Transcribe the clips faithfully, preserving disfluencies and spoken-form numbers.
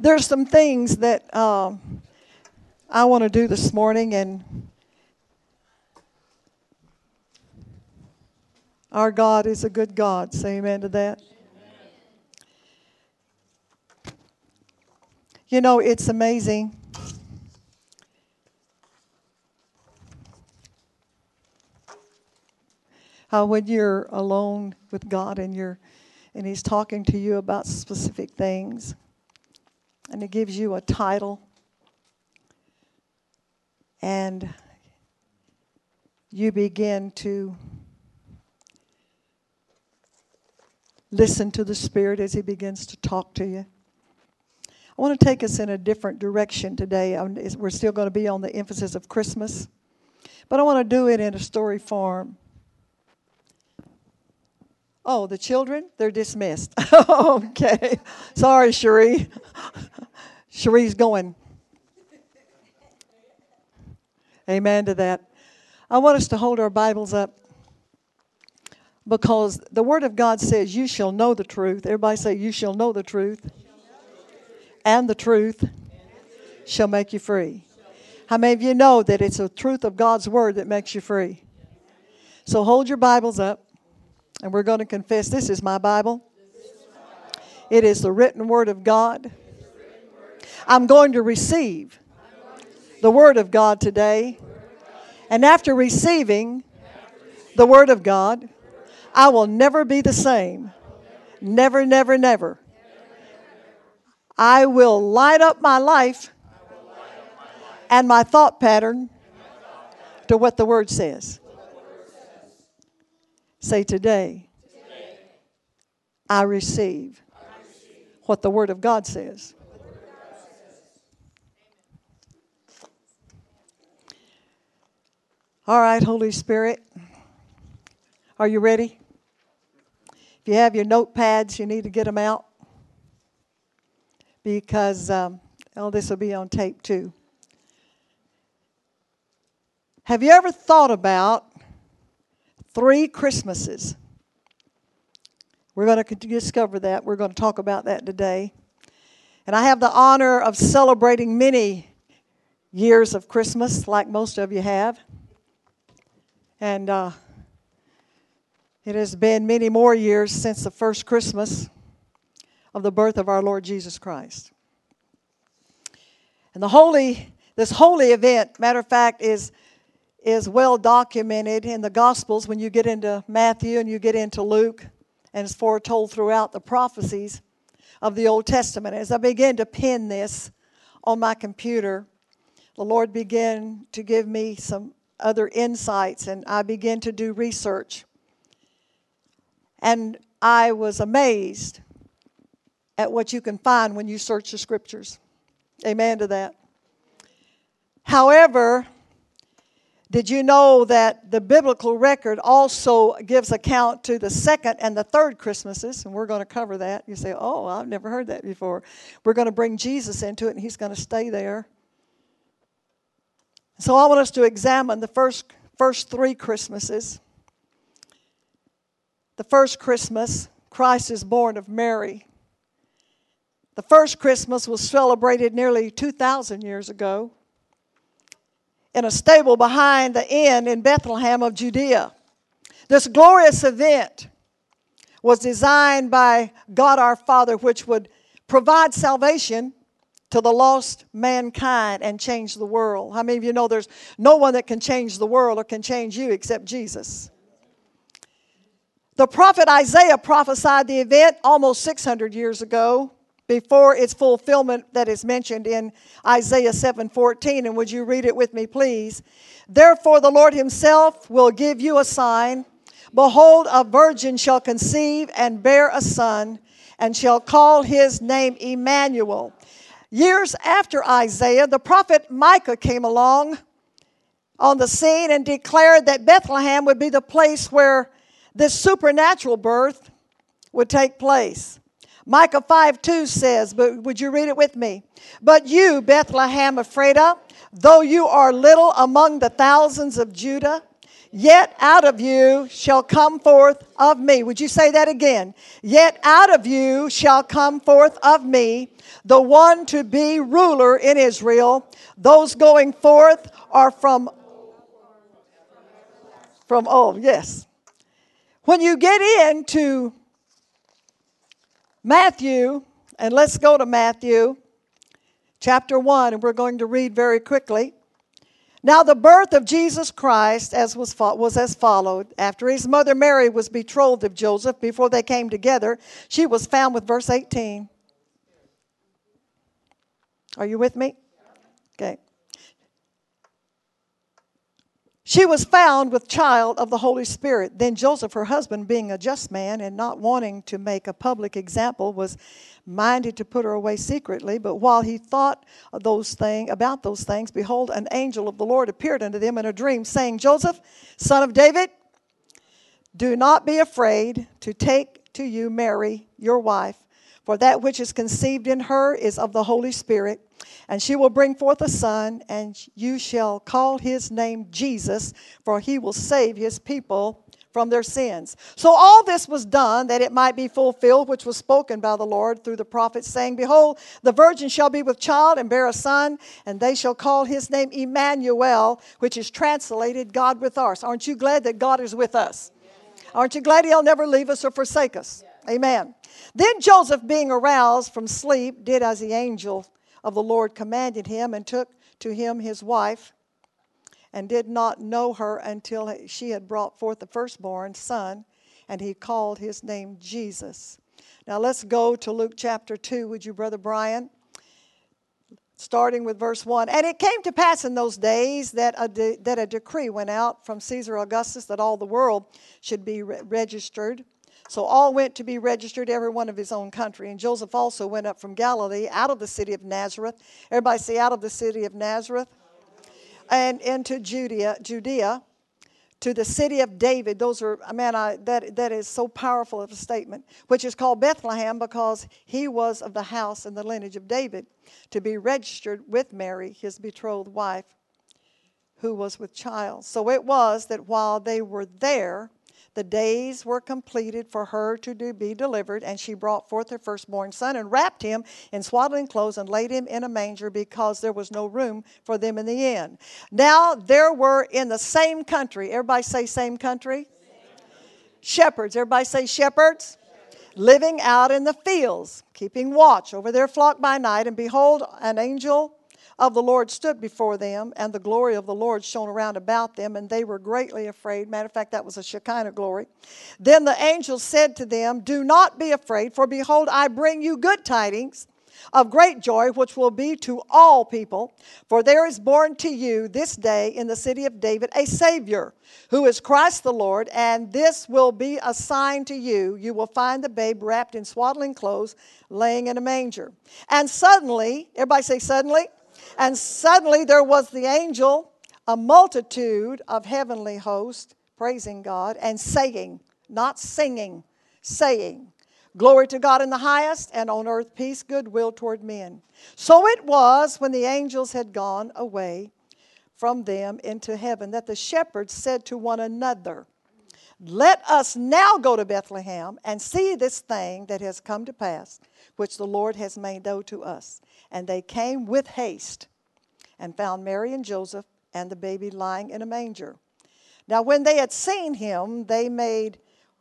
There's some things that um, I want to do this morning, and our God is a good God. Say amen to that. Amen. You know, it's amazing. How when you're alone with God and you're and He's talking to you about specific things, and He gives you a title, and you begin to listen to the Spirit as He begins to talk to you. I want to take us in a different direction today. We're still going to be on the emphasis of Christmas, but I want to do it in a story form. Oh, the children, they're dismissed. Okay. Sorry, Cherie. Cherie's going. Amen to that. I want us to hold our Bibles up because the Word of God says, you shall know the truth. Everybody say, you shall know the truth. And the truth shall make you free. How many of you know that it's the truth of God's Word that makes you free? So hold your Bibles up. And we're going to confess, this is my Bible. It is the written Word of God. I'm going to receive the Word of God today. And after receiving the Word of God, I will never be the same. Never, never, never. I will light up my life and my thought pattern to what the Word says. Say today, today I, receive I receive what the Word of God says. All right, Holy Spirit, are you ready? If you have your notepads, you need to get them out because um, oh, this will be on tape too. Have you ever thought about three Christmases? We're going to discover that. We're going to talk about that today. And I have the honor of celebrating many years of Christmas, like most of you have. And uh, it has been many more years since the first Christmas of the birth of our Lord Jesus Christ. And the holy, this holy event, matter of fact, is is well documented in the Gospels when you get into Matthew and you get into Luke, and it's foretold throughout the prophecies of the Old Testament. As I began to pen this on my computer, the Lord began to give me some other insights, and I began to do research. And I was amazed at what you can find when you search the Scriptures. Amen to that. However, did you know that the biblical record also gives account to the second and the third Christmases? And we're going to cover that. You say, oh, I've never heard that before. We're going to bring Jesus into it, and He's going to stay there. So I want us to examine the first, first three Christmases. The first Christmas, Christ is born of Mary. The first Christmas was celebrated nearly two thousand years ago in a stable behind the inn in Bethlehem of Judea. This glorious event was designed by God our Father, which would provide salvation to the lost mankind and change the world. How many of you know there's no one that can change the world or can change you except Jesus? The prophet Isaiah prophesied the event almost six hundred years ago, before its fulfillment that is mentioned in Isaiah seven fourteen. And would you read it with me, please? Therefore the Lord Himself will give you a sign. Behold, a virgin shall conceive and bear a son, and shall call his name Emmanuel. Years after Isaiah, the prophet Micah came along on the scene and declared that Bethlehem would be the place where this supernatural birth would take place. Micah five two says, but would you read it with me? But you, Bethlehem Ephratah, though you are little among the thousands of Judah, Yet out of you shall come forth of me. Would you say that again? Yet out of you shall come forth of me the one to be ruler in Israel. Those going forth are from, from old, yes. When you get into Matthew, and let's go to Matthew chapter one, and we're going to read very quickly. Now the birth of Jesus Christ as was, was as followed. After his mother Mary was betrothed of Joseph, before they came together, she was found with verse eighteen. Are you with me? Okay. She was found with child of the Holy Spirit. Then Joseph, her husband, being a just man and not wanting to make a public example, was minded to put her away secretly. But while he thought of those things, about those things, behold, an angel of the Lord appeared unto them in a dream, saying, Joseph, son of David, do not be afraid to take to you Mary, your wife, for that which is conceived in her is of the Holy Spirit. And she will bring forth a son, and you shall call his name Jesus, for he will save his people from their sins. So all this was done that it might be fulfilled, which was spoken by the Lord through the prophets, saying, Behold, the virgin shall be with child and bear a son, and they shall call his name Emmanuel, which is translated God with us. Aren't you glad that God is with us? Aren't you glad he'll never leave us or forsake us? Amen. Then Joseph, being aroused from sleep, did as the angel of the Lord commanded him, and took to him his wife, and did not know her until she had brought forth the firstborn son, and he called his name Jesus. Now let's go to Luke chapter two, would you, Brother Brian? Starting with verse one. And it came to pass in those days that a, de- that a decree went out from Caesar Augustus that all the world should be re- registered. So all went to be registered, every one of his own country. And Joseph also went up from Galilee, out of the city of Nazareth. Everybody say, out of the city of Nazareth. And into Judea, Judea, to the city of David. Those are, man, I, that, that is so powerful of a statement. Which is called Bethlehem, because he was of the house and the lineage of David, to be registered with Mary, his betrothed wife, who was with child. So it was that while they were there, the days were completed for her to do, be delivered, and she brought forth her firstborn son and wrapped him in swaddling clothes and laid him in a manger, because there was no room for them in the inn. Now there were in the same country, everybody say same country? Shepherds, everybody say shepherds? Living out in the fields, keeping watch over their flock by night, and behold, an angel of the Lord stood before them, and the glory of the Lord shone around about them, and they were greatly afraid. Matter of fact, that was a Shekinah glory. Then the angel said to them, Do not be afraid, for behold, I bring you good tidings of great joy, which will be to all people. For there is born to you this day in the city of David a Savior, who is Christ the Lord, and this will be a sign to you. You will find the babe wrapped in swaddling clothes, laying in a manger. And suddenly, everybody say suddenly. And suddenly there was the angel, a multitude of heavenly hosts, praising God and saying, not singing, saying, Glory to God in the highest, and on earth peace, goodwill toward men. So it was, when the angels had gone away from them into heaven, that the shepherds said to one another, Let us now go to Bethlehem and see this thing that has come to pass, which the Lord has made known to us. And they came with haste and found Mary and Joseph and the baby lying in a manger. Now when they had seen him, they made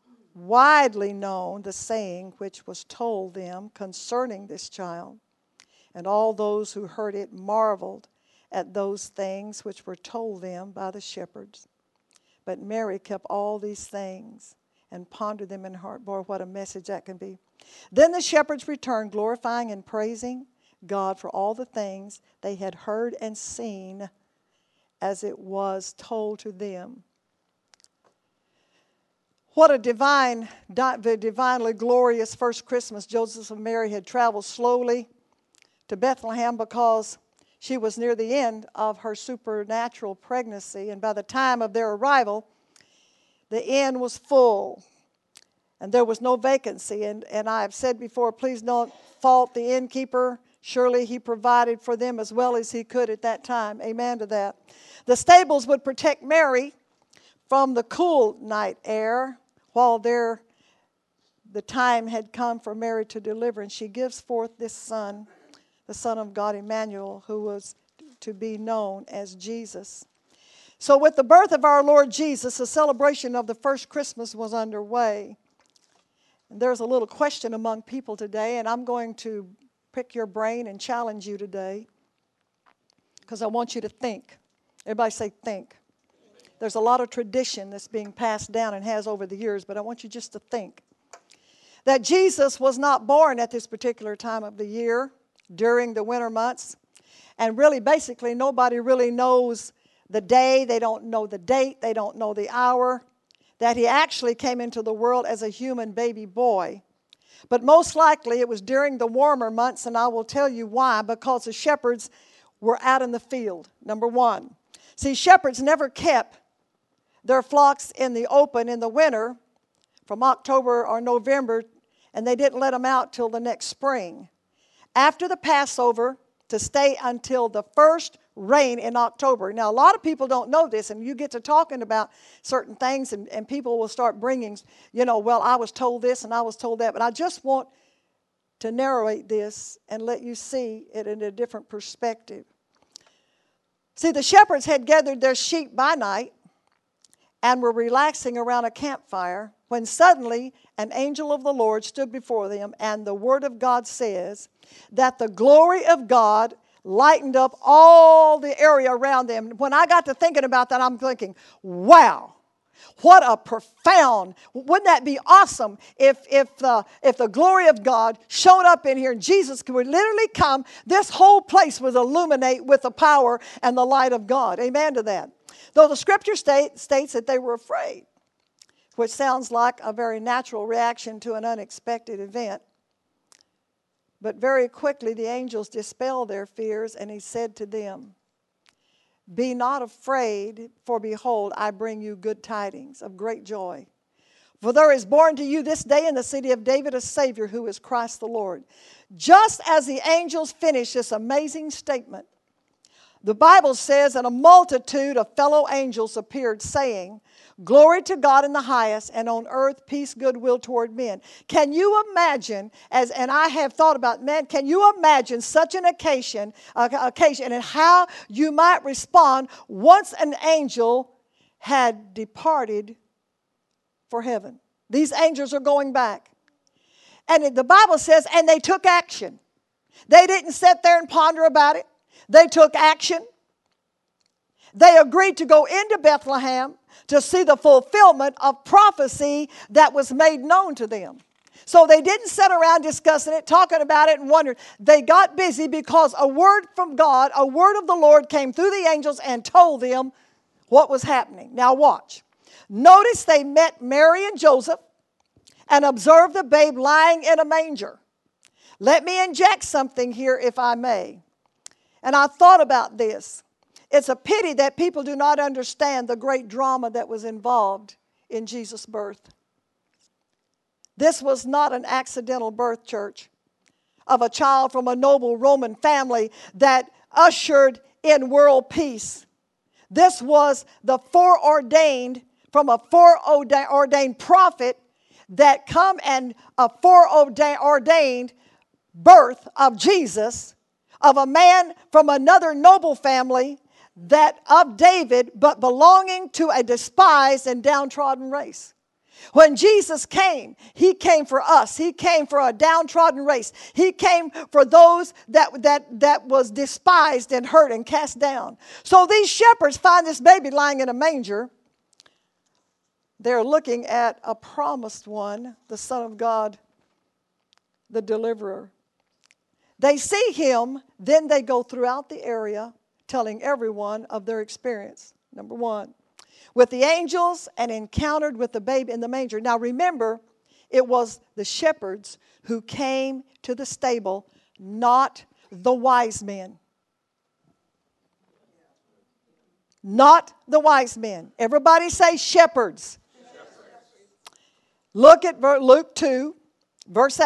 widely known the saying which was told them concerning this child. And all those who heard it marveled at those things which were told them by the shepherds. But Mary kept all these things and pondered them in her heart. Boy, what a message that can be. Then the shepherds returned, glorifying and praising God for all the things they had heard and seen as it was told to them. What a divine, divinely glorious first Christmas. Joseph and Mary had traveled slowly to Bethlehem because she was near the end of her supernatural pregnancy. And by the time of their arrival, the inn was full and there was no vacancy. And, and I have said before, please don't fault the innkeeper. Surely he provided for them as well as he could at that time. Amen to that. The stables would protect Mary from the cool night air, while there the time had come for Mary to deliver, and she gives forth this son, the Son of God, Emmanuel, who was to be known as Jesus. So with the birth of our Lord Jesus, the celebration of the first Christmas was underway. And there's a little question among people today, and I'm going to pick your brain and challenge you today because I want you to think. Everybody say think. There's a lot of tradition that's being passed down and has over the years, but I want you just to think that Jesus was not born at this particular time of the year during the winter months. And really, basically, nobody really knows the day. They don't know the date. They don't know the hour that he actually came into the world as a human baby boy. But most likely it was during the warmer months, and I will tell you why. Because the shepherds were out in the field, number one. See, shepherds never kept their flocks in the open in the winter from October or November, and they didn't let them out till the next spring. After the Passover, to stay until the first rain in October. Now, a lot of people don't know this, and you get to talking about certain things, and, and people will start bringing, you know, well, I was told this and I was told that. But I just want to narrate this and let you see it in a different perspective. See, the shepherds had gathered their sheep by night and were relaxing around a campfire when suddenly an angel of the Lord stood before them, and the Word of God says that the glory of God lightened up all the area around them. When I got to thinking about that, I'm thinking, wow, what a profound, wouldn't that be awesome if, if, the, if the glory of God showed up in here and Jesus could literally come, this whole place would illuminate with the power and the light of God. Amen to that. Though the scripture state, states that they were afraid, which sounds like a very natural reaction to an unexpected event. But very quickly the angels dispelled their fears, and he said to them, "Be not afraid, for behold, I bring you good tidings of great joy. For there is born to you this day in the city of David a Savior, who is Christ the Lord." Just as the angels finished this amazing statement, the Bible says, and a multitude of fellow angels appeared, saying, "Glory to God in the highest, and on earth peace, goodwill toward men." Can you imagine, as and I have thought about, man, can you imagine such an occasion, uh, occasion and how you might respond once an angel had departed for heaven? These angels are going back. And the Bible says, and they took action. They didn't sit there and ponder about it. They took action. They agreed to go into Bethlehem to see the fulfillment of prophecy that was made known to them. So they didn't sit around discussing it, talking about it, and wondering. They got busy because a word from God, a word of the Lord came through the angels and told them what was happening. Now watch. Notice they met Mary and Joseph and observed the babe lying in a manger. Let me inject something here, if I may. And I thought about this. It's a pity that people do not understand the great drama that was involved in Jesus' birth. This was not an accidental birth, church, of a child from a noble Roman family that ushered in world peace. This was the foreordained, from a foreordained prophet that come and a foreordained birth of Jesus, of a man from another noble family that of David, but belonging to a despised and downtrodden race. When Jesus came, he came for us. He came for a downtrodden race. He came for those that, that, that was despised and hurt and cast down. So these shepherds find this baby lying in a manger. They're looking at a promised one, the Son of God, the deliverer. They see him, then they go throughout the area telling everyone of their experience. Number one, with the angels and encountered with the babe in the manger. Now remember, it was the shepherds who came to the stable, not the wise men. Not the wise men. Everybody say shepherds. Shepherds. Look at Luke two, verse eight.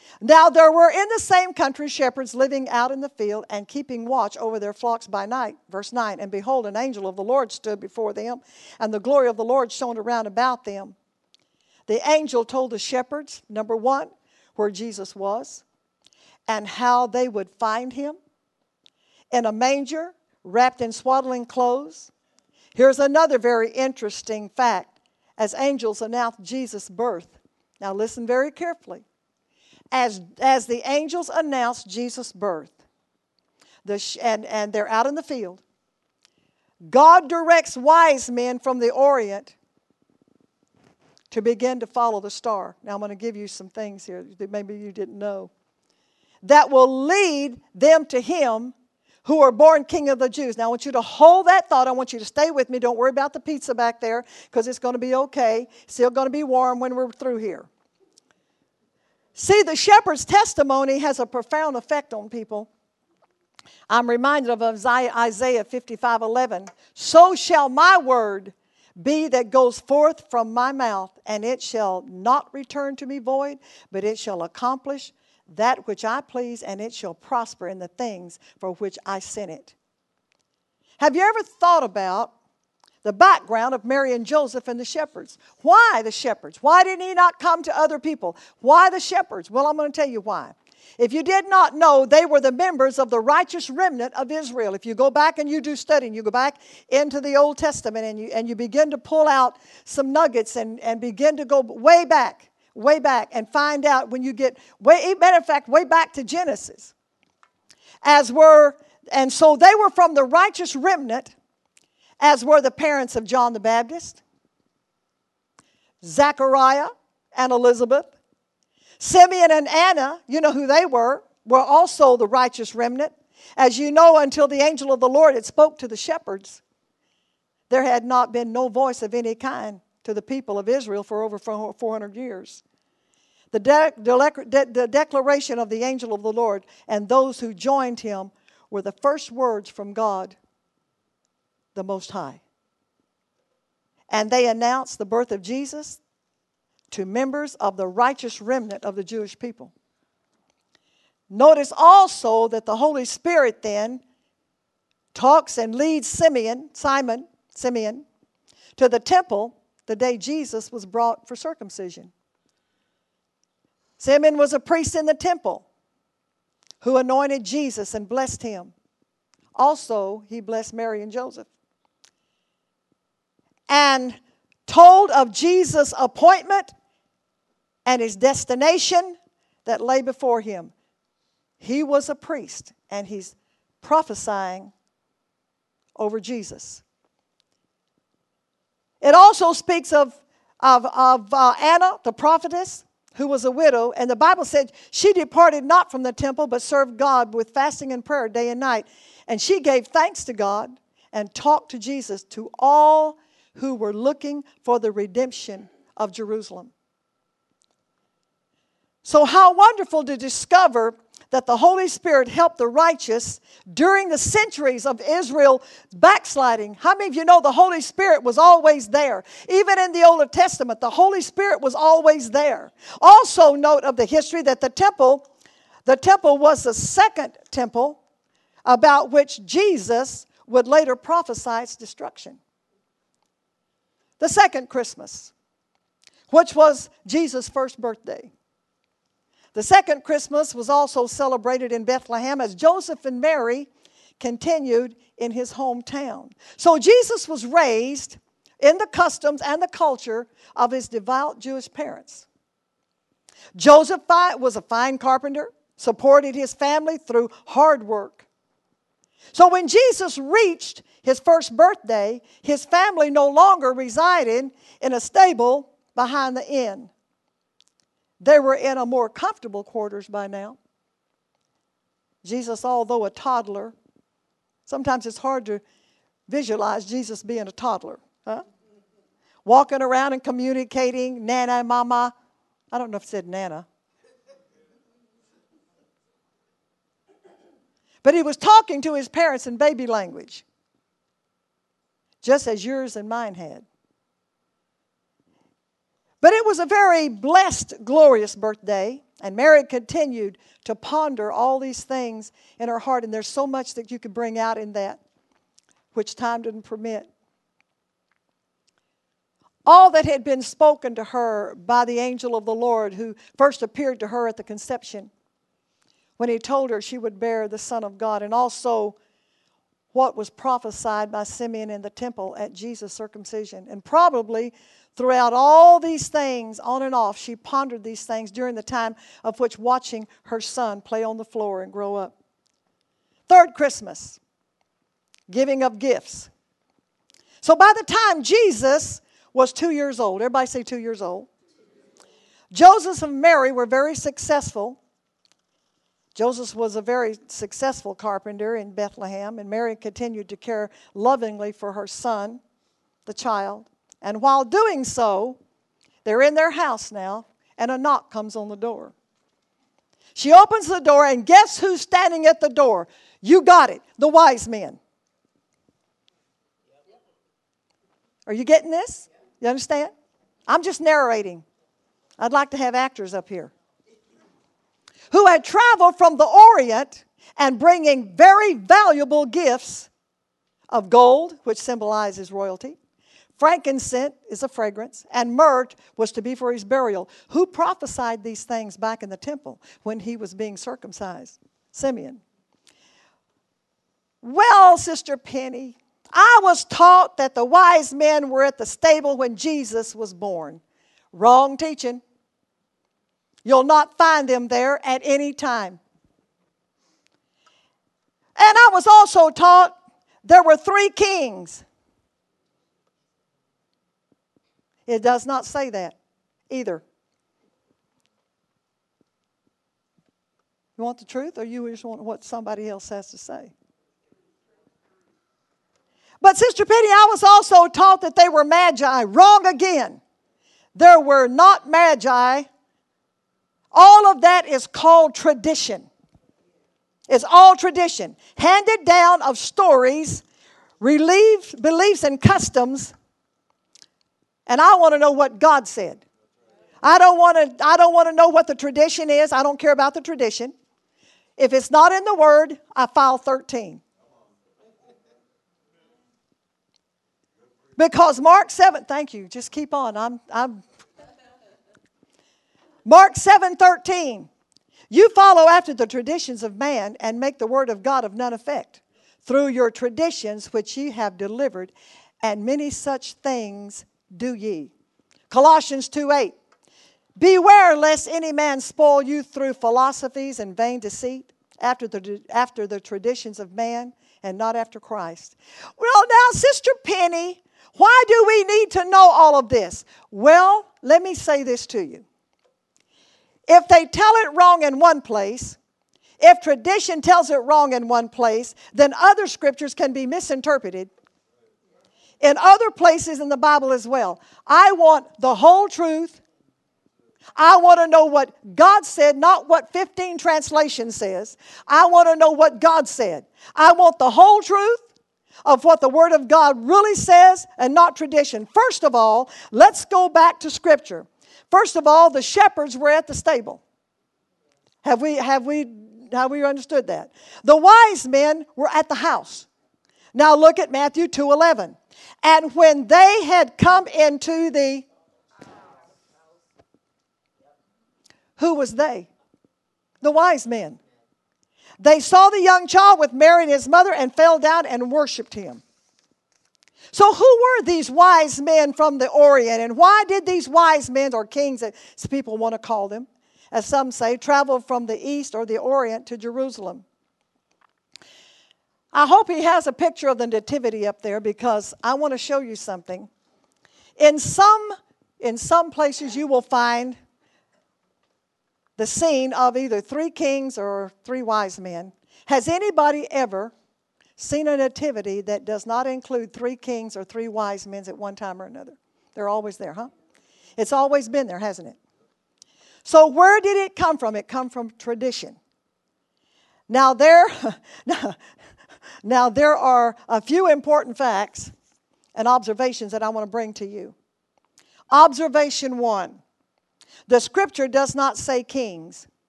Now there were in the same country shepherds living out in the field and keeping watch over their flocks by night. Verse nine, and behold, an angel of the Lord stood before them, and the glory of the Lord shone around about them. The angel told the shepherds, number one, where Jesus was and how they would find him in a manger, wrapped in swaddling clothes. Here's another very interesting fact as angels announced Jesus' birth. Now listen very carefully. As, as the angels announced Jesus' birth, the sh- and, and they're out in the field, God directs wise men from the Orient to begin to follow the star. Now I'm going to give you some things here that maybe you didn't know. That will lead them to him who are born King of the Jews. Now I want you to hold that thought. I want you to stay with me. Don't worry about the pizza back there because it's going to be okay. Still going to be warm when we're through here. See, the shepherd's testimony has a profound effect on people. I'm reminded of Isaiah fifty-five eleven. So shall my word be that goes forth from my mouth, and it shall not return to me void, but it shall accomplish that which I please, and it shall prosper in the things for which I sent it. Have you ever thought about the background of Mary and Joseph and the shepherds? Why the shepherds? Why didn't he not come to other people? Why the shepherds? Well, I'm going to tell you why. If you did not know, they were the members of the righteous remnant of Israel. If you go back and you do studying, you go back into the Old Testament and you, and you begin to pull out some nuggets and, and begin to go way back, way back and find out when you get, way, matter of fact, way back to Genesis. As were, and so they were from the righteous remnant, as were the parents of John the Baptist, Zachariah and Elizabeth. Simeon and Anna, you know who they were, were also the righteous remnant. As you know, until the angel of the Lord had spoke to the shepherds, there had not been no voice of any kind to the people of Israel for over four hundred years. The, de- de- the declaration of the angel of the Lord and those who joined him were the first words from God, the Most High. And they announced the birth of Jesus to members of the righteous remnant of the Jewish people. Notice also that the Holy Spirit then talks and leads Simeon, Simon, Simeon, to the temple the day Jesus was brought for circumcision. Simeon was a priest in the temple who anointed Jesus and blessed him. Also, he blessed Mary and Joseph. And told of Jesus' appointment and his destination that lay before him. He was a priest, and he's prophesying over Jesus. It also speaks of, of, of uh, Anna, the prophetess, who was a widow, and the Bible said she departed not from the temple, but served God with fasting and prayer day and night. And she gave thanks to God and talked to Jesus to all who were looking for the redemption of Jerusalem. So how wonderful to discover that the Holy Spirit helped the righteous during the centuries of Israel backsliding. How many of you know the Holy Spirit was always there? Even in the Old Testament, the Holy Spirit was always there. Also note of the history that the temple, the temple was the second temple about which Jesus would later prophesy its destruction. The second Christmas, which was Jesus' first birthday. The second Christmas was also celebrated in Bethlehem as Joseph and Mary continued in his hometown. So Jesus was raised in the customs and the culture of his devout Jewish parents. Joseph was a fine carpenter, supported his family through hard work. So when Jesus reached his first birthday, his family no longer resided in a stable behind the inn. They were in a more comfortable quarters by now. Jesus, although a toddler, sometimes it's hard to visualize Jesus being a toddler. Huh? Walking around and communicating, Nana, Mama. I don't know if it said Nana. But he was talking to his parents in baby language, just as yours and mine had. But it was a very blessed, glorious birthday. And Mary continued to ponder all these things in her heart. And there's so much that you could bring out in that, which time didn't permit. All that had been spoken to her by the angel of the Lord who first appeared to her at the conception, when he told her she would bear the Son of God, and also what was prophesied by Simeon in the temple at Jesus' circumcision. And probably throughout all these things, on and off, she pondered these things during the time of which watching her son play on the floor and grow up. Third Christmas, giving of gifts. So by the time Jesus was two years old, everybody say two years old, Joseph and Mary were very successful. Joseph was a very successful carpenter in Bethlehem, and Mary continued to care lovingly for her son, the child. And while doing so, they're in their house now, and a knock comes on the door. She opens the door, and guess who's standing at the door? You got it, the wise men. Are you getting this? You understand? I'm just narrating. I'd like to have actors up here. Who had traveled from the Orient and bringing very valuable gifts of gold, which symbolizes royalty. Frankincense is a fragrance, and myrrh was to be for his burial. Who prophesied these things back in the temple when he was being circumcised? Simeon. Well, Sister Penny, I was taught that the wise men were at the stable when Jesus was born. Wrong teaching. You'll not find them there at any time. And I was also taught there were three kings. It does not say that either. You want the truth, or you just want what somebody else has to say? But Sister Penny, I was also taught that they were magi. Wrong again. There were not magi. All of that is called tradition. It's all tradition. Handed down of stories, relief, beliefs and customs. And I want to know what God said. I don't want to, I don't want to know what the tradition is. I don't care about the tradition. If it's not in the Word, I file thirteen. Because Mark seven, thank you, just keep on. I'm, I'm Mark seven thirteen. You follow after the traditions of man and make the word of God of none effect. Through your traditions which ye have delivered, and many such things do ye. Colossians two eight. Beware lest any man spoil you through philosophies and vain deceit, after the, after the traditions of man and not after Christ. Well, now, Sister Penny, why do we need to know all of this? Well, let me say this to you. If they tell it wrong in one place, if tradition tells it wrong in one place, then other scriptures can be misinterpreted in other places in the Bible as well. I want the whole truth. I want to know what God said, not what fifteen translations says. I want to know what God said. I want the whole truth of what the Word of God really says and not tradition. First of all, let's go back to Scripture. First of all, the shepherds were at the stable. Have we, have we, have we understood that? The wise men were at the house. Now look at Matthew two eleven. And when they had come into the... Who was they? The wise men. They saw the young child with Mary and his mother and fell down and worshiped him. So who were these wise men from the Orient? And why did these wise men, or kings as people want to call them, as some say, travel from the east or the Orient to Jerusalem? I hope he has a picture of the nativity up there, because I want to show you something. In some, in some places you will find the scene of either three kings or three wise men. Has anybody ever seen a nativity that does not include three kings or three wise men at one time or another? They're always there, huh? It's always been there, hasn't it? So where did it come from? It come from tradition. Now there, now there are a few important facts and observations that I want to bring to you. Observation one. The Scripture does not say kings.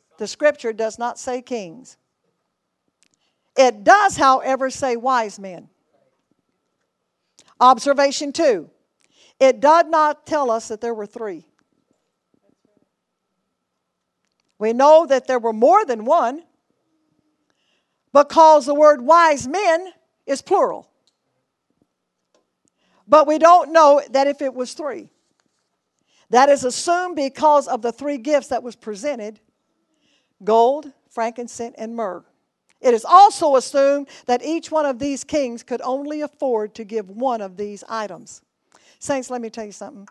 The scripture does not say kings. It does, however, say wise men. Observation two. It does not tell us that there were three. We know that there were more than one because the word wise men is plural. But we don't know that if it was three. That is assumed because of the three gifts that was presented: gold, frankincense, and myrrh. It is also assumed that each one of these kings could only afford to give one of these items. Saints, let me tell you something.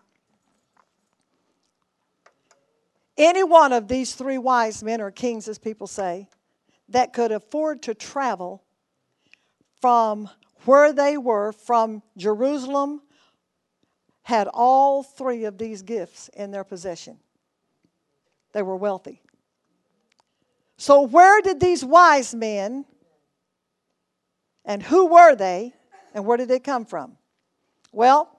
Any one of these three wise men, or kings as people say, that could afford to travel from where they were, from Jerusalem, had all three of these gifts in their possession. They were wealthy. So where did these wise men, and who were they, and where did they come from? Well,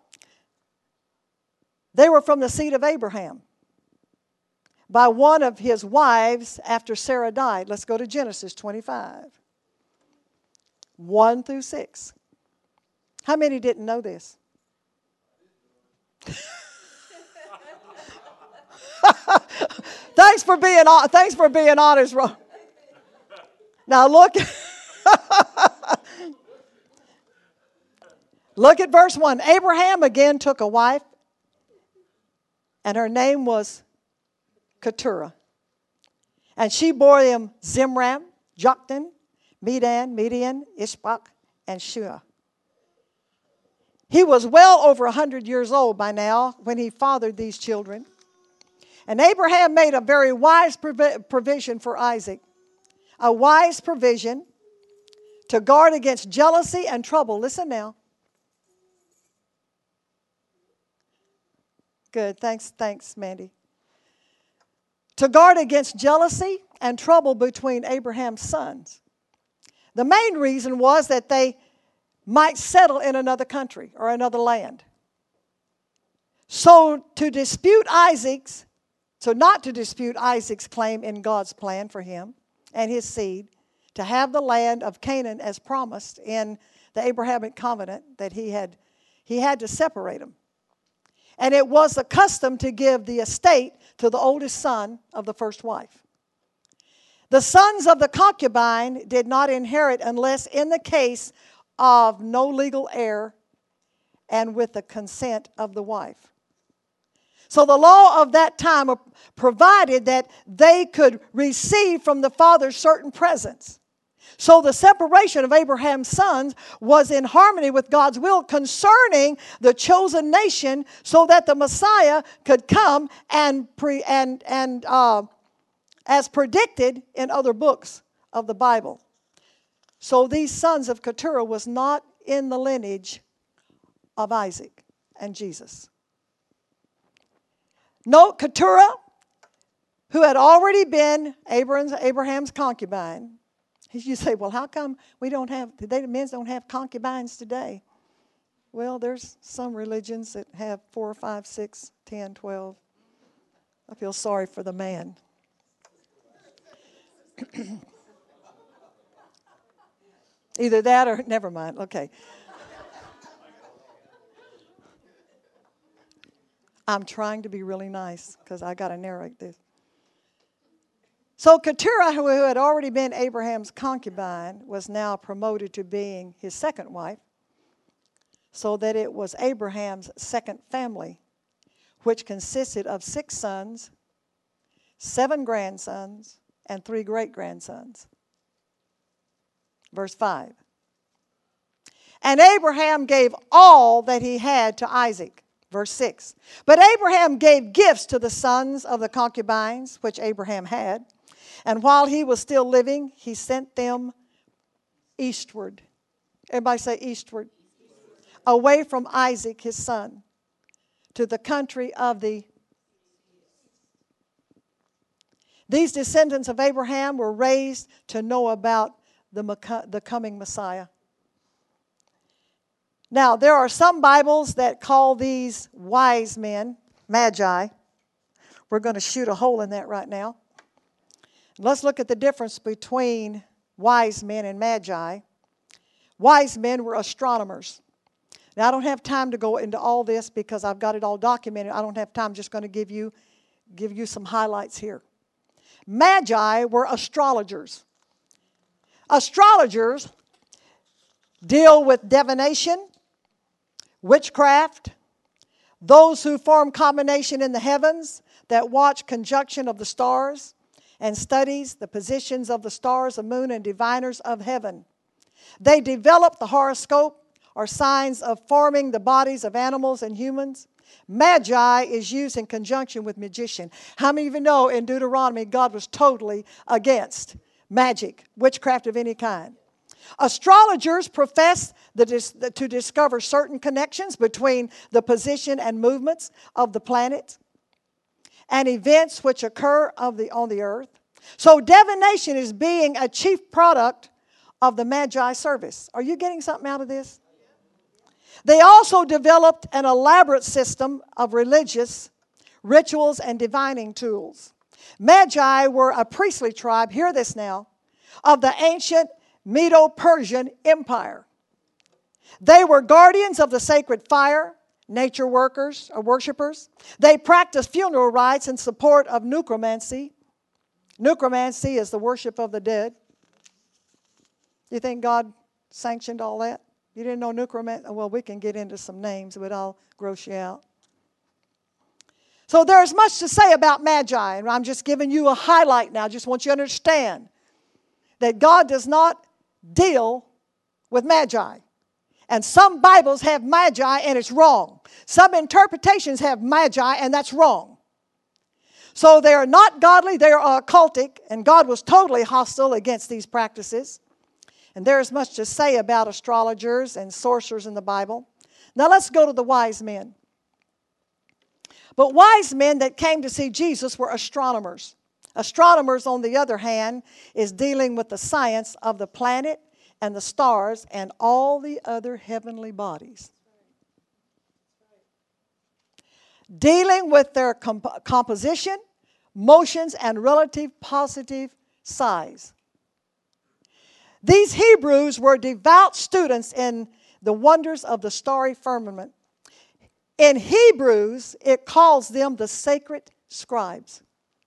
they were from the seed of Abraham, by one of his wives after Sarah died. Let's go to Genesis twenty-five, one through six. How many didn't know this? Thanks for being thanks for being honest, Ron. Now look, look at verse one. Abraham again took a wife, and her name was Keturah. And she bore him Zimram, Joktan, Medan, Median, Ishbak, and Shua. He was well over a hundred years old by now when he fathered these children. And Abraham made a very wise provision for Isaac. A wise provision to guard against jealousy and trouble. Listen now. Good. Thanks, thanks, Mandy. To guard against jealousy and trouble between Abraham's sons. The main reason was that they might settle in another country or another land. So to dispute Isaac's, so not to dispute Isaac's claim in God's plan for him and his seed to have the land of Canaan as promised in the Abrahamic covenant, that he had, he had to separate them. And it was the custom to give the estate to the oldest son of the first wife. The sons of the concubine did not inherit unless in the case of no legal heir and with the consent of the wife. So the law of that time provided that they could receive from the father certain presents. So the separation of Abraham's sons was in harmony with God's will concerning the chosen nation, so that the Messiah could come and pre and and uh, as predicted in other books of the Bible. So these sons of Keturah was not in the lineage of Isaac and Jesus. No, Keturah, who had already been Abraham's, Abraham's concubine. You say, well, how come we don't have, the men don't have concubines today? Well, there's some religions that have four, five, six, ten, twelve. I feel sorry for the man. Either that or, never mind, okay. I'm trying to be really nice because I got to narrate this. So Keturah, who had already been Abraham's concubine, was now promoted to being his second wife, so that it was Abraham's second family, which consisted of six sons, seven grandsons, and three great-grandsons. Verse five. And Abraham gave all that he had to Isaac. Verse six. But Abraham gave gifts to the sons of the concubines, which Abraham had. And while he was still living, he sent them eastward. Everybody say eastward. Away from Isaac, his son, to the country of the... These descendants of Abraham were raised to know about the, the coming Messiah. Now, there are some Bibles that call these wise men, magi. We're going to shoot a hole in that right now. Let's look at the difference between wise men and magi. Wise men were astronomers. Now, I don't have time to go into all this because I've got it all documented. I don't have time. I'm just going to give you, give you some highlights here. Magi were astrologers. Astrologers deal with divination, witchcraft, those who form combination in the heavens that watch conjunction of the stars and studies the positions of the stars, the moon, and diviners of heaven. They develop the horoscope or signs of forming the bodies of animals and humans. Magi is used in conjunction with magician. How many of you know in Deuteronomy God was totally against magic, witchcraft of any kind? Astrologers profess the dis- to discover certain connections between the position and movements of the planets and events which occur of the, on the earth. So divination is being a chief product of the Magi service. Are you getting something out of this? They also developed an elaborate system of religious rituals and divining tools. Magi were a priestly tribe, hear this now, of the ancient Medo-Persian Empire. They were guardians of the sacred fire, nature workers or worshipers. They practiced funeral rites in support of necromancy. Necromancy is the worship of the dead. You think God sanctioned all that? You didn't know necromancy? Well, we can get into some names, but I'll gross you out. So there's much to say about Magi, and I'm just giving you a highlight now. I just want you to understand that God does not deal with Magi. And some Bibles have Magi, and it's wrong. Some interpretations have Magi, and that's wrong. So they are not godly, they are occultic, and God was totally hostile against these practices. And there is much to say about astrologers and sorcerers in the Bible. Now let's go to the wise men. But wise men that came to see Jesus were astronomers. Astronomers, on the other hand, is dealing with the science of the planet and the stars and all the other heavenly bodies. Dealing with their comp- composition, motions, and relative positive size. These Hebrews were devout students in the wonders of the starry firmament. In Hebrews, it calls them the sacred scribes.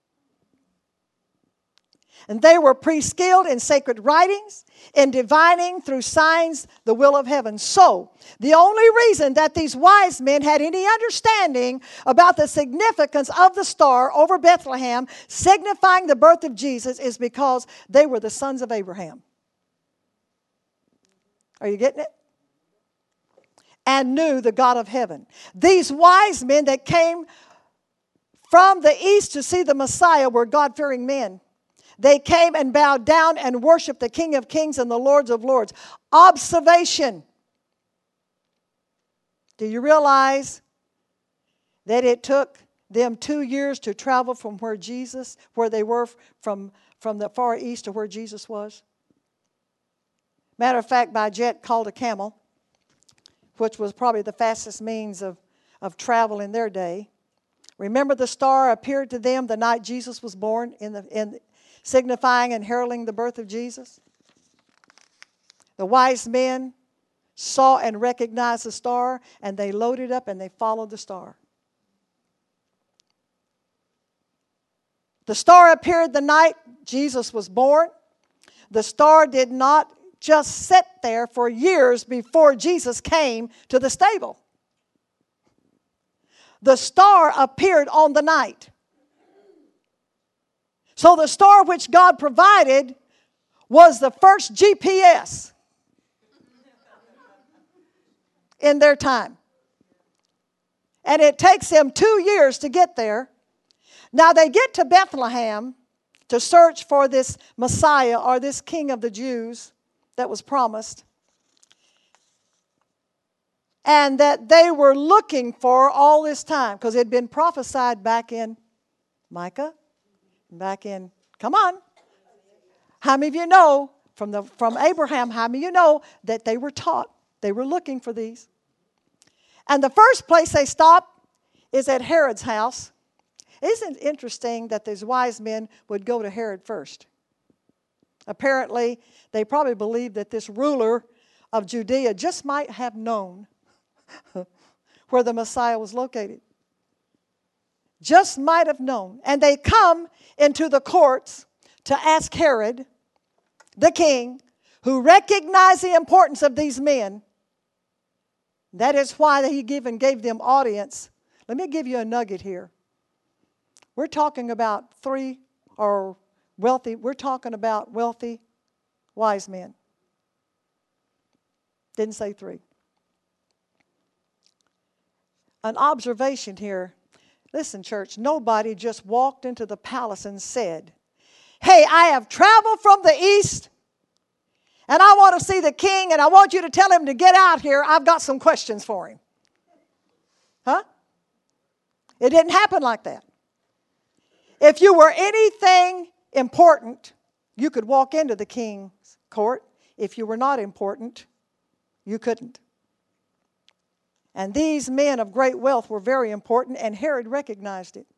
And they were pre-skilled in sacred writings, in divining through signs the will of heaven. So, the only reason that these wise men had any understanding about the significance of the star over Bethlehem, signifying the birth of Jesus, is because they were the sons of Abraham. Are you getting it? And knew the God of heaven. These wise men that came from the east to see the Messiah were God-fearing men. They came and bowed down and worshiped the King of Kings and the Lords of Lords. Observation. Do you realize that it took them two years to travel from where Jesus, where they were from, from the far east to where Jesus was? Matter of fact, by jet called a camel, which was probably the fastest means of, of travel in their day. Remember, the star appeared to them the night Jesus was born, in the in signifying and heralding the birth of Jesus. The wise men saw and recognized the star, and they loaded up and they followed the star. The star appeared the night Jesus was born. The star did not just sit there for years before Jesus came to the stable. The star appeared on the night. So the star which God provided was the first G P S in their time. And it takes them two years to get there. Now they get to Bethlehem to search for this Messiah or this King of the Jews that was promised. And that they were looking for all this time, because it had been prophesied back in Micah, back in, come on. How many of you know from the from Abraham, how many of you know that they were taught? They were looking for these. And the first place they stopped is at Herod's house. Isn't it interesting that these wise men would go to Herod first? Apparently, they probably believed that this ruler of Judea just might have known where the Messiah was located. Just might have known. And they come into the courts to ask Herod, the king, who recognized the importance of these men. That is why he even gave them audience. Let me give you a nugget here. We're talking about three or wealthy, we're talking about wealthy, wise men. Didn't say three. An observation here. Listen, church, nobody just walked into the palace and said, hey, I have traveled from the east, and I want to see the king, and I want you to tell him to get out here. I've got some questions for him. Huh? It didn't happen like that. If you were anything important, you could walk into the king's court. If you were not important, you couldn't. And these men of great wealth were very important, and Herod recognized it.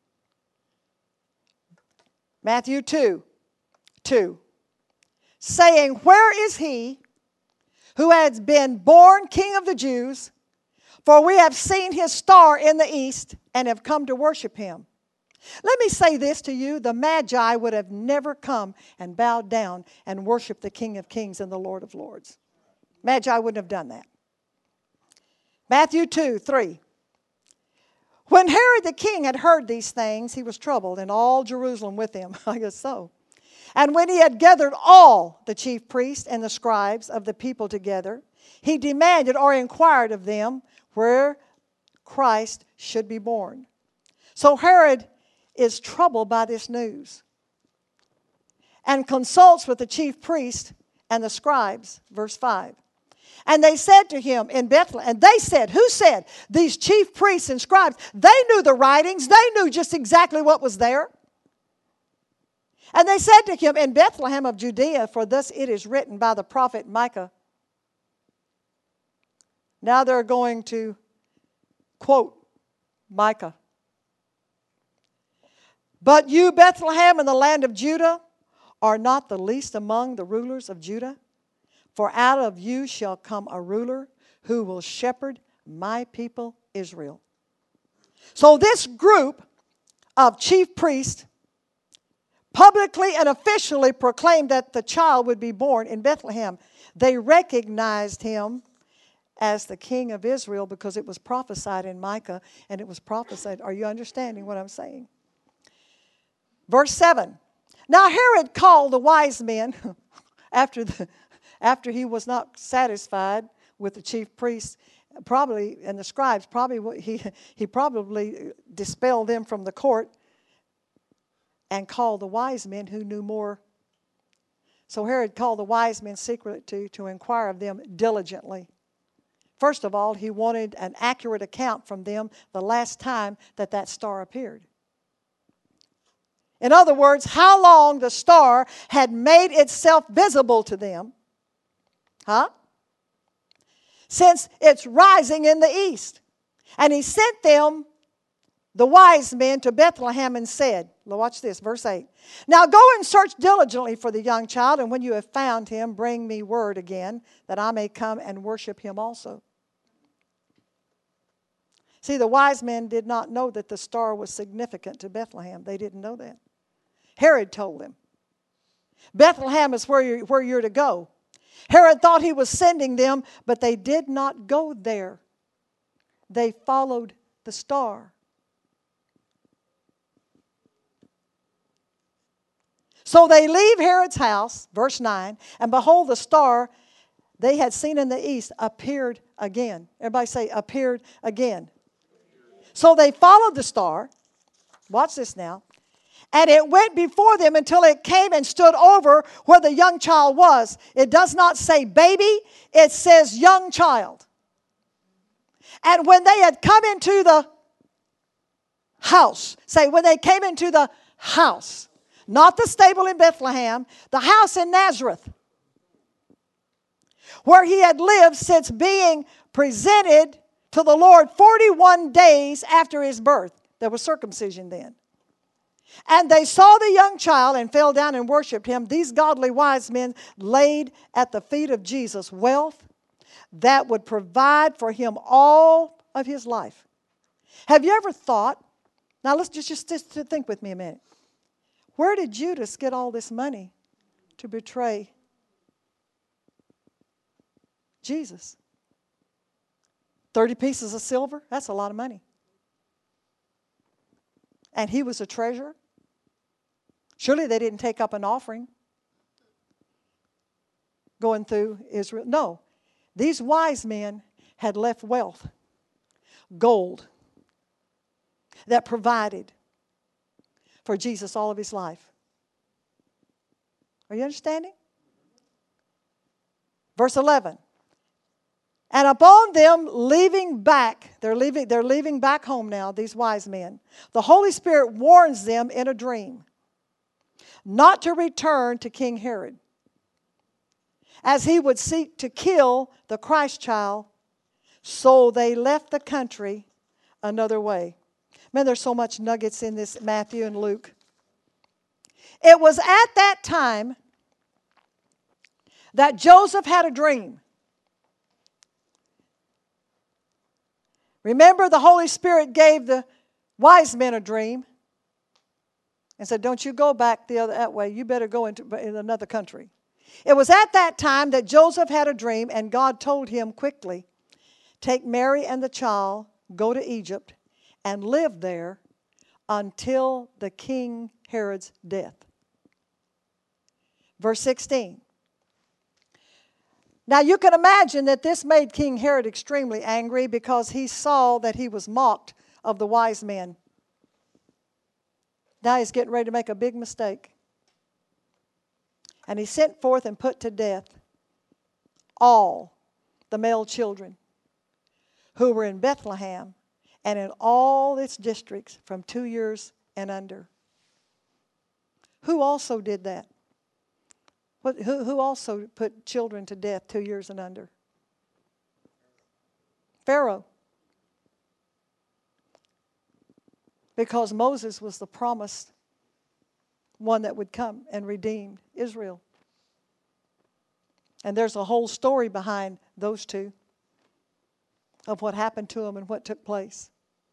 Matthew two, two. Saying, where is he who has been born King of the Jews? For we have seen his star in the east and have come to worship him. Let me say this to you. The Magi would have never come and bowed down and worshiped the King of Kings and the Lord of Lords. Magi wouldn't have done that. Matthew two, three. When Herod the king had heard these things, he was troubled, and all Jerusalem with him. I guess so. And when he had gathered all the chief priests and the scribes of the people together, he demanded or inquired of them where Christ should be born. So Herod is troubled by this news and consults with the chief priests and the scribes. Verse five. And they said to him in Bethlehem, and they said, who said? These chief priests and scribes. They knew the writings. They knew just exactly what was there. And they said to him, in Bethlehem of Judea, for thus it is written by the prophet Micah. Now they're going to quote Micah. But you, Bethlehem, in the land of Judah, are not the least among the rulers of Judah. For out of you shall come a ruler who will shepherd my people Israel. So this group of chief priests publicly and officially proclaimed that the child would be born in Bethlehem. They recognized him as the king of Israel because it was prophesied in Micah, and it was prophesied. Are you understanding what I'm saying? Verse seven. Now Herod called the wise men after the After he was not satisfied with the chief priests, probably, and the scribes, probably he, he probably dispelled them from the court and called the wise men who knew more. So Herod called the wise men secretly to, to inquire of them diligently. First of all, he wanted an accurate account from them the last time that that star appeared. In other words, how long the star had made itself visible to them. Huh? Since it's rising in the east. And he sent them, the wise men, to Bethlehem and said, watch this, verse eight. Now go and search diligently for the young child, and when you have found him, bring me word again, that I may come and worship him also. See, the wise men did not know that the star was significant to Bethlehem. They didn't know that. Herod told them. Bethlehem is where you're, where you're to go. Herod thought he was sending them, but they did not go there. They followed the star. So they leave Herod's house, verse nine, and behold, the star they had seen in the east appeared again. Everybody say, appeared again. So they followed the star. Watch this now. And it went before them until it came and stood over where the young child was. It does not say baby, it says young child. And when they had come into the house, say when they came into the house, not the stable in Bethlehem, the house in Nazareth, where he had lived since being presented to the Lord forty-one days after his birth. There was circumcision then. And they saw the young child and fell down and worshipped him. These godly wise men laid at the feet of Jesus wealth that would provide for him all of his life. Have you ever thought, now let's just, just, just think with me a minute. Where did Judas get all this money to betray Jesus? thirty pieces of silver, that's a lot of money. And he was a treasurer. Surely they didn't take up an offering going through Israel. No, these wise men had left wealth, gold, that provided for Jesus all of his life. Are you understanding? Verse eleven. And upon them leaving back, they're leaving, they're leaving back home now, these wise men. The Holy Spirit warns them in a dream not to return to King Herod, as he would seek to kill the Christ child. So they left the country another way. Man, there's so much nuggets in this Matthew and Luke. It was at that time that Joseph had a dream. Remember, the Holy Spirit gave the wise men a dream and said, don't you go back the other that way. You better go into in another country. It was at that time that Joseph had a dream, and God told him quickly, take Mary and the child, go to Egypt, and live there until the King Herod's death. Verse sixteen. Now you can imagine that this made King Herod extremely angry, because he saw that he was mocked of the wise men. Now he's getting ready to make a big mistake. And he sent forth and put to death all the male children who were in Bethlehem and in all its districts from two years and under. Who also did that? What, who, who also put children to death two years and under? Pharaoh. Because Moses was the promised one that would come and redeem Israel. And there's a whole story behind those two of what happened to them and what took place.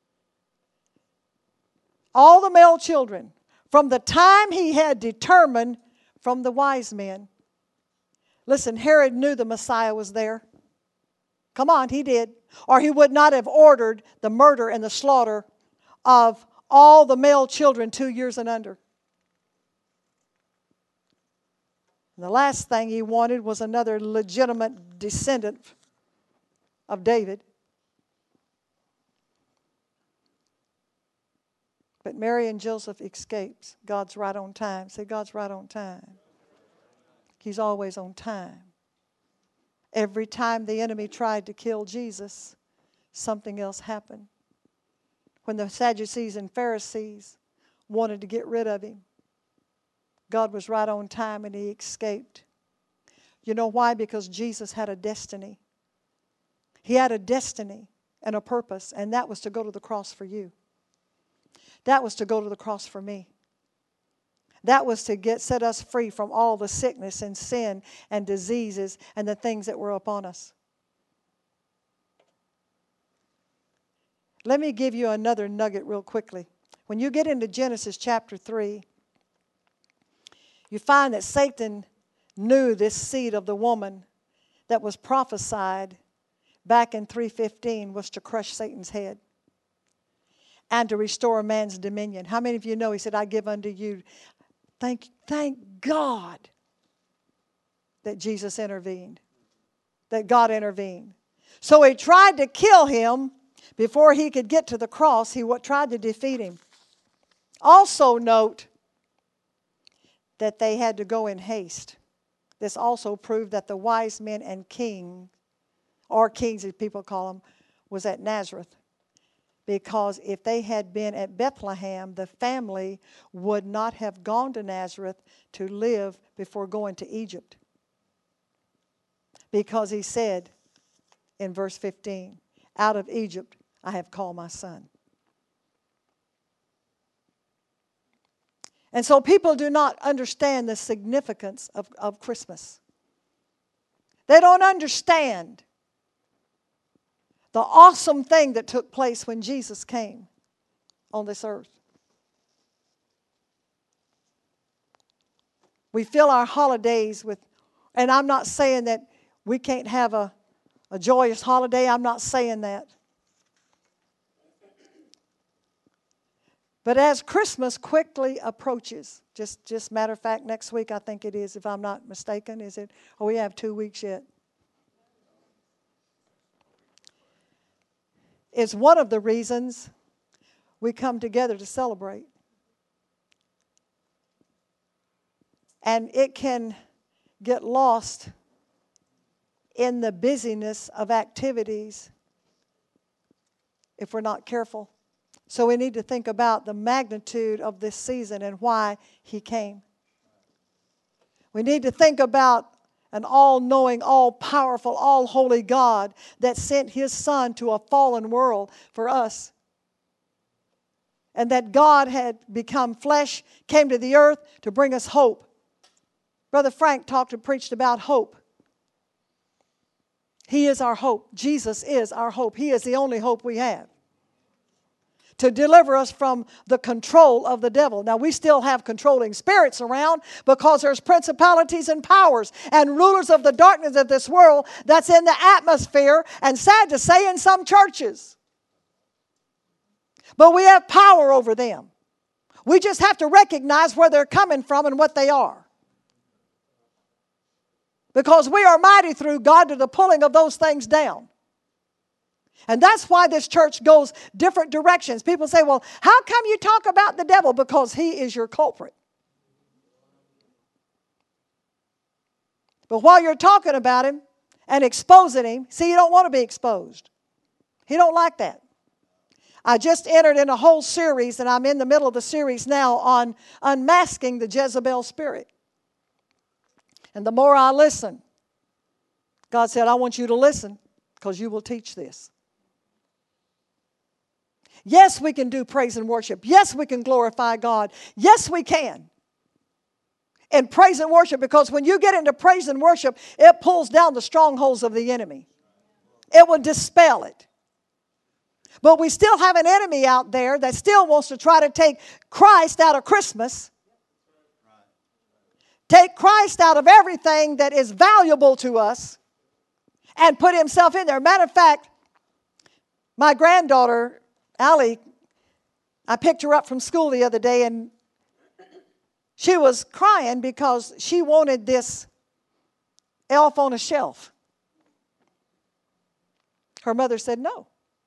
All the male children, from the time he had determined from the wise men. Listen, Herod knew the Messiah was there. Come on, he did. Or he would not have ordered the murder and the slaughter of all the male children two years and under. And the last thing he wanted was another legitimate descendant of David. But Mary and Joseph escaped. God's right on time. Say, God's right on time. He's always on time. Every time the enemy tried to kill Jesus, something else happened. When the Sadducees and Pharisees wanted to get rid of him, God was right on time and he escaped. You know why? Because Jesus had a destiny. He had a destiny and a purpose, and that was to go to the cross for you. That was to go to the cross for me. That was to get set us free from all the sickness and sin and diseases and the things that were upon us. Let me give you another nugget real quickly. When you get into Genesis chapter three, you find that Satan knew this seed of the woman that was prophesied back in three fifteen was to crush Satan's head and to restore man's dominion. How many of you know he said, I give unto you. Thank, thank God that Jesus intervened, that God intervened. So he tried to kill him before he could get to the cross. He tried to defeat him. Also note that they had to go in haste. This also proved that the wise men and king, or kings as people call them, was at Nazareth. Because if they had been at Bethlehem, the family would not have gone to Nazareth to live before going to Egypt. Because he said in verse fifteen, out of Egypt I have called my son. And so people do not understand the significance of, of Christmas. They don't understand the awesome thing that took place when Jesus came on this earth. We fill our holidays with, and I'm not saying that we can't have a, a joyous holiday. I'm not saying that. But as Christmas quickly approaches, just, just matter of fact, next week I think it is, if I'm not mistaken, is it? Oh, we have two weeks yet. It's one of the reasons we come together to celebrate. And it can get lost in the busyness of activities if we're not careful. So we need to think about the magnitude of this season and why He came. We need to think about an all-knowing, all-powerful, all-holy God that sent His Son to a fallen world for us. And that God had become flesh, came to the earth to bring us hope. Brother Frank talked and preached about hope. He is our hope. Jesus is our hope. He is the only hope we have to deliver us from the control of the devil. Now, we still have controlling spirits around because there's principalities and powers and rulers of the darkness of this world that's in the atmosphere, and sad to say, in some churches. But we have power over them. We just have to recognize where they're coming from and what they are. Because we are mighty through God to the pulling of those things down. And that's why this church goes different directions. People say, well, how come you talk about the devil? Because he is your culprit. But while you're talking about him and exposing him, see, you don't want to be exposed. He don't like that. I just entered in a whole series, and I'm in the middle of the series now on unmasking the Jezebel spirit. And the more I listen, God said, I want you to listen because you will teach this. Yes, we can do praise and worship. Yes, we can glorify God. Yes, we can. And praise and worship, because when you get into praise and worship, it pulls down the strongholds of the enemy. It will dispel it. But we still have an enemy out there that still wants to try to take Christ out of Christmas. Take Christ out of everything that is valuable to us and put himself in there. Matter of fact, my granddaughter, Allie, I picked her up from school the other day, and she was crying because she wanted this elf on a shelf. Her mother said no.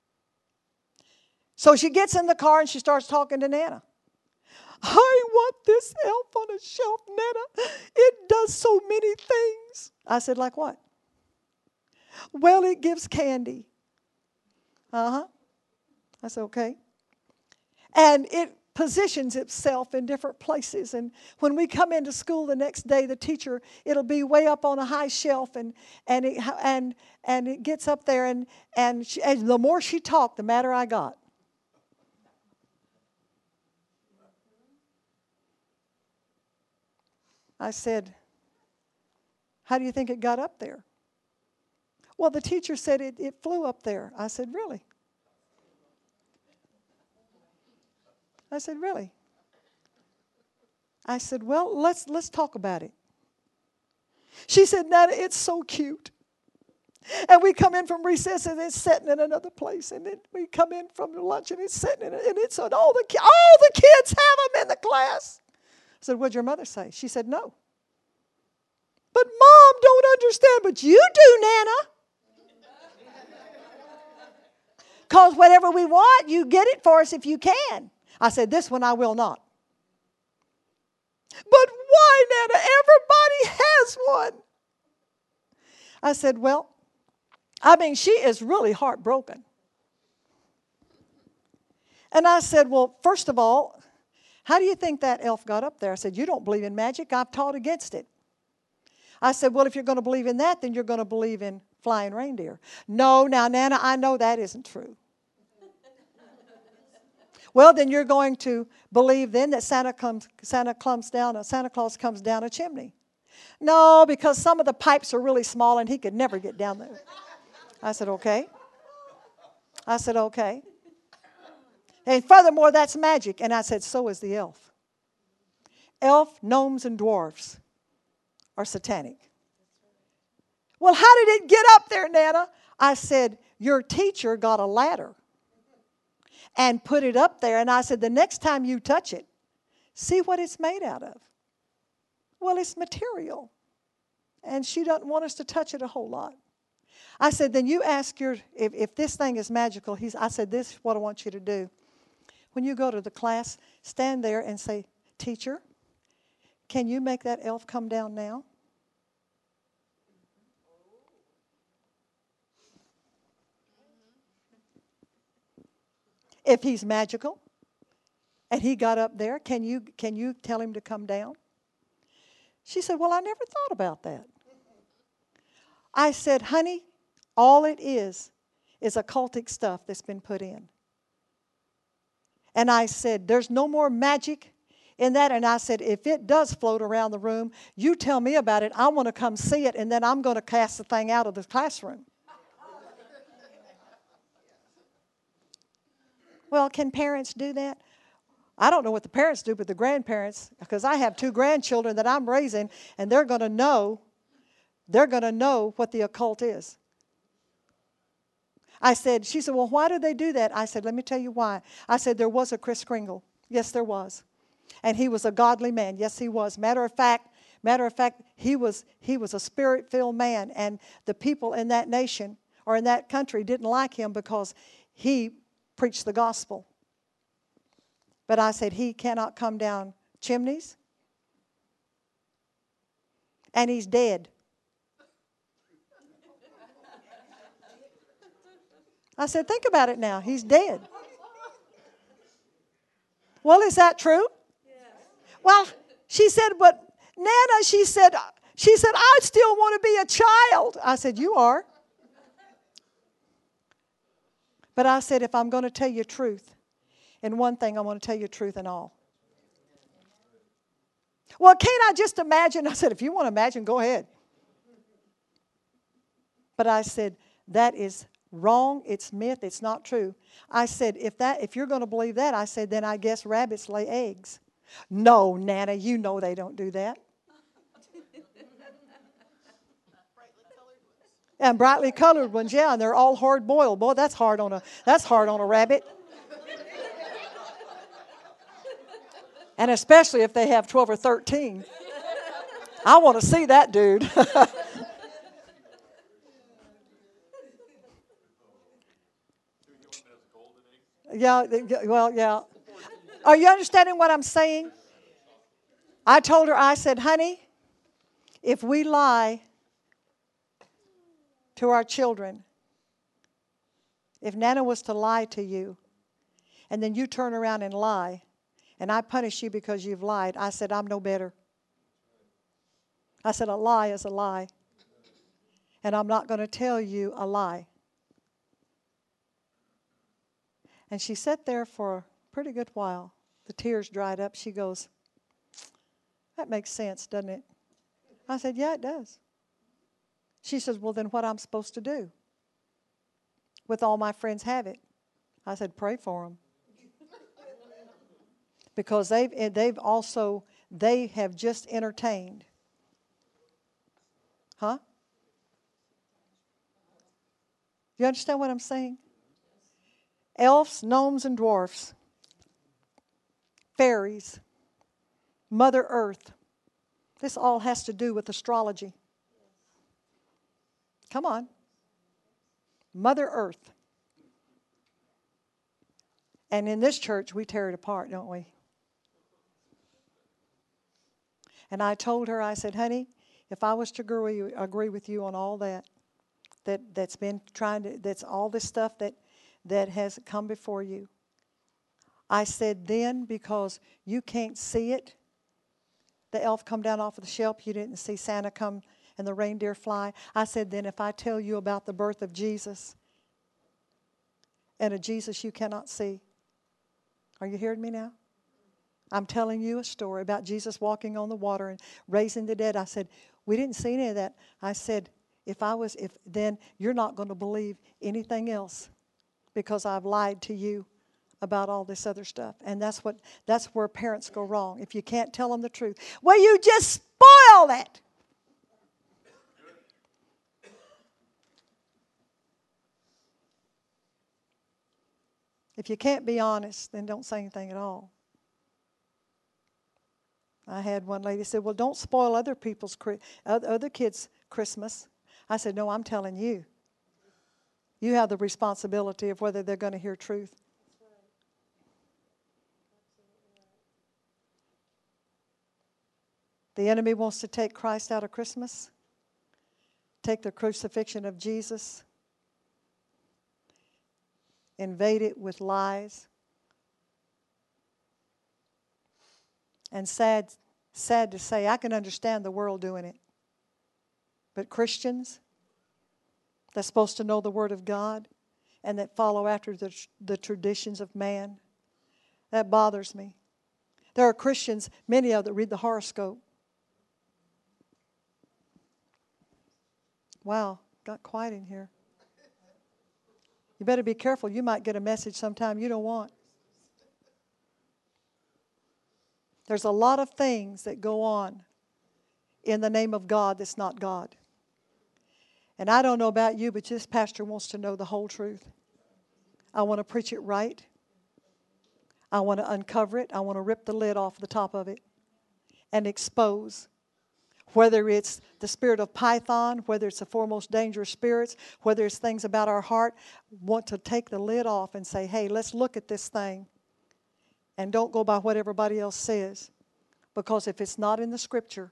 So she gets in the car and she starts talking to Nana. I want this elf on a shelf, Nana. It does so many things. I said, like what? Well, it gives candy. Uh-huh. I said, okay. And it positions itself in different places. And when we come into school the next day, the teacher, it'll be way up on a high shelf, and and it, and, and it gets up there, and, and, she, and the more she talked, the madder I got. I said, how do you think it got up there? Well, the teacher said it, it flew up there. I said, really? I said, really? I said, well, let's let's talk about it. She said, Nana, it's so cute. And we come in from recess and it's sitting in another place. And then we come in from lunch and it's sitting in it. And it's on all the, all the kids have them in the class. I said, what'd your mother say? She said, no. But Mom don't understand. But you do, Nana. Because whatever we want, you get it for us if you can. I said, this one I will not. But why, Nana? Everybody has one. I said, well, I mean, she is really heartbroken. And I said, well, first of all, how do you think that elf got up there? I said, you don't believe in magic. I've taught against it. I said, well, if you're going to believe in that, then you're going to believe in flying reindeer. No, now, Nana, I know that isn't true. Well, then you're going to believe then that Santa comes, Santa comes down, Santa Claus comes down a chimney. No, because some of the pipes are really small and he could never get down there. I said, okay. I said, okay. And furthermore, that's magic. And I said, so is the elf. Elf, gnomes, and dwarfs are satanic. Well, how did it get up there, Nana? I said, your teacher got a ladder and put it up there. And I said, the next time you touch it, see what it's made out of. Well, it's material. And she doesn't want us to touch it a whole lot. I said, then you ask your, if, if this thing is magical, he's, I said, this is what I want you to do. When you go to the class, stand there and say, teacher, can you make that elf come down now? If he's magical and he got up there, can you, can you tell him to come down? She said, well, I never thought about that. I said, honey, all it is is occultic stuff that's been put in. And I said, there's no more magic in that. And I said, if it does float around the room, you tell me about it. I want to come see it, and then I'm going to cast the thing out of the classroom. Well, can parents do that? I don't know what the parents do, but the grandparents, because I have two grandchildren that I'm raising, and they're going to know, they're going to know what the occult is. I said, she said, well, why do they do that? I said, let me tell you why. I said, there was a Kris Kringle. Yes, there was. And he was a godly man. Yes, he was. Matter of fact, matter of fact, he was he was a spirit-filled man, and the people in that nation or in that country didn't like him because he preached the gospel. But I said, he cannot come down chimneys, and he's dead. I said, think about it now. He's dead. Well, is that true? Yes. Well, she said, but Nana, she said, she said, I still want to be a child. I said, you are. But I said, if I'm going to tell you truth, in one thing, I'm going to tell you truth in all. Well, can't I just imagine? I said, if you want to imagine, go ahead. But I said, that is wrong. It's myth. It's not true. I said, if that, if you're going to believe that, I said, then I guess rabbits lay eggs. No, Nana, you know they don't do that. And brightly colored ones, yeah, and they're all hard boiled. Boy, that's hard on a that's hard on a rabbit. And especially if they have twelve or thirteen. I want to see that dude. Yeah, well, yeah. Are you understanding what I'm saying? I told her, I said, honey, if we lie to our children, if Nana was to lie to you, and then you turn around and lie, and I punish you because you've lied, I said, I'm no better. I said, a lie is a lie. And I'm not going to tell you a lie. And she sat there for a pretty good while. The tears dried up. She goes, that makes sense, doesn't it? I said, yeah, it does. She says, well, then what I'm supposed to do? With all my friends have it. I said, pray for them. Because they've, they've also, they have just entertained. Huh? You understand what I'm saying? Elves, gnomes, and dwarfs. Fairies. Mother Earth. This all has to do with astrology. Come on. Mother Earth. And in this church, we tear it apart, don't we? And I told her, I said, honey, if I was to agree, agree with you on all that, that, that's been trying to, that's all this stuff that, that has come before you. I said then, because you can't see it, the elf come down off of the shelf, you didn't see Santa come and the reindeer fly. I said, then if I tell you about the birth of Jesus and a Jesus you cannot see, Are you hearing me now? I'm telling you a story about Jesus walking on the water and raising the dead. I said, we didn't see any of that. I said, if I was, if then you're not going to believe anything else because I've lied to you about all this other stuff. And that's what that's where parents go wrong. If you can't tell them the truth. Well, you just spoiled it. If you can't be honest, then don't say anything at all. I had one lady said, well, don't spoil other people's, other kids' Christmas. I said, no, I'm telling you. You have the responsibility of whether they're going to hear truth. The enemy wants to take Christ out of Christmas, take the crucifixion of Jesus, invade it with lies. And sad, sad to say, I can understand the world doing it. But Christians that's supposed to know the Word of God and that follow after the, the traditions of man, that bothers me. There are Christians, many of them, that read the horoscope. Wow, got quiet in here. You better be careful. You might get a message sometime you don't want. There's a lot of things that go on in the name of God that's not God. And I don't know about you, but this pastor wants to know the whole truth. I want to preach it right. I want to uncover it. I want to rip the lid off the top of it and expose. Whether it's the spirit of Python, whether it's the four most dangerous spirits, whether it's things about our heart, want to take the lid off and say, hey, let's look at this thing. And don't go by what everybody else says. Because if it's not in the Scripture,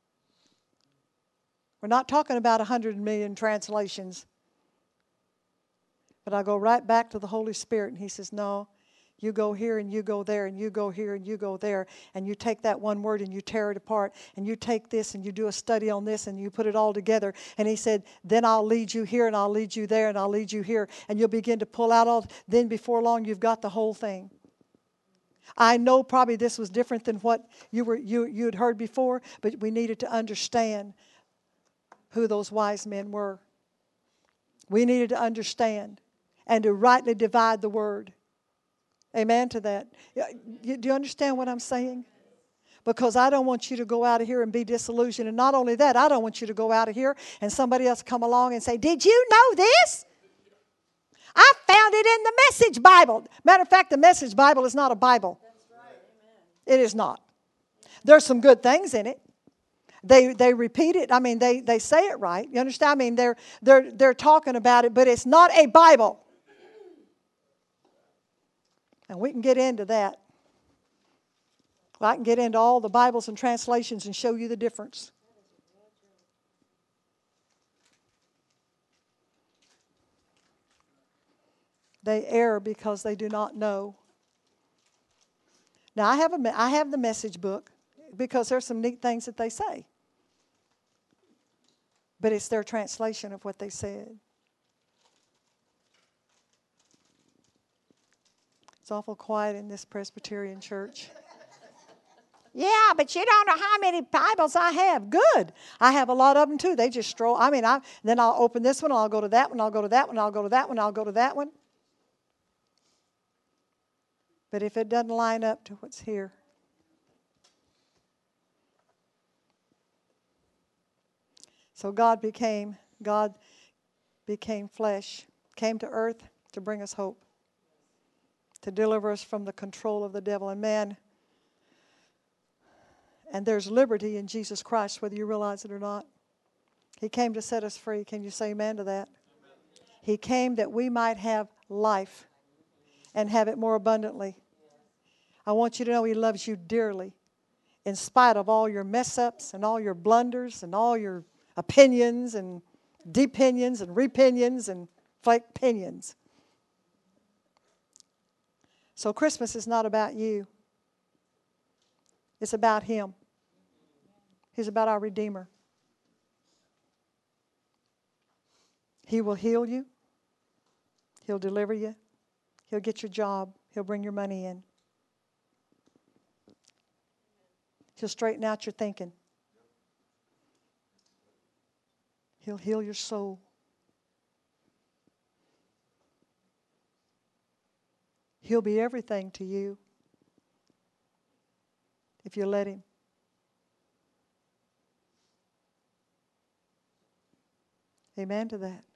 we're not talking about a hundred million translations. But I go right back to the Holy Spirit and He says, no, you go here and you go there and you go here and you go there. And you take that one word and you tear it apart. And you take this and you do a study on this and you put it all together. And He said, then I'll lead you here and I'll lead you there and I'll lead you here. And you'll begin to pull out all, then before long you've got the whole thing. I know probably this was different than what you were you you had heard before, but we needed to understand who those wise men were. We needed to understand and to rightly divide the word. Amen to that. Do you understand what I'm saying? Because I don't want you to go out of here and be disillusioned. And not only that, I don't want you to go out of here and somebody else come along and say, did you know this? I found it in the Message Bible. Matter of fact, the Message Bible is not a Bible. That's right. Amen. It is not. There's some good things in it. They they repeat it. I mean, they, they say it right. You understand? I mean, they're they're they're talking about it, but it's not a Bible. And we can get into that. Well, I can get into all the Bibles and translations and show you the difference. They err because they do not know. Now, I have a I have the Message book because there's some neat things that they say. But it's their translation of what they said. It's awful quiet in this Presbyterian church. Yeah, but you don't know how many Bibles I have. Good. I have a lot of them too. They just stroll. I mean, I then I'll open this one, I'll go to that one, I'll go to that one, I'll go to that one, I'll go to that one. But if it doesn't line up to what's here, so God became God became flesh, came to earth to bring us hope, to deliver us from the control of the devil and man. And there's liberty in Jesus Christ, whether you realize it or not. He came to set us free. Can you say amen to that? Amen. He came that we might have life and have it more abundantly. I want you to know He loves you dearly, in spite of all your mess-ups and all your blunders and all your opinions and depinions and repinions and fake pinions. So Christmas is not about you. It's about Him. He's about our Redeemer. He will heal you. He'll deliver you. He'll get your job. He'll bring your money in. He'll straighten out your thinking. He'll heal your soul. He'll be everything to you if you let Him. Amen to that.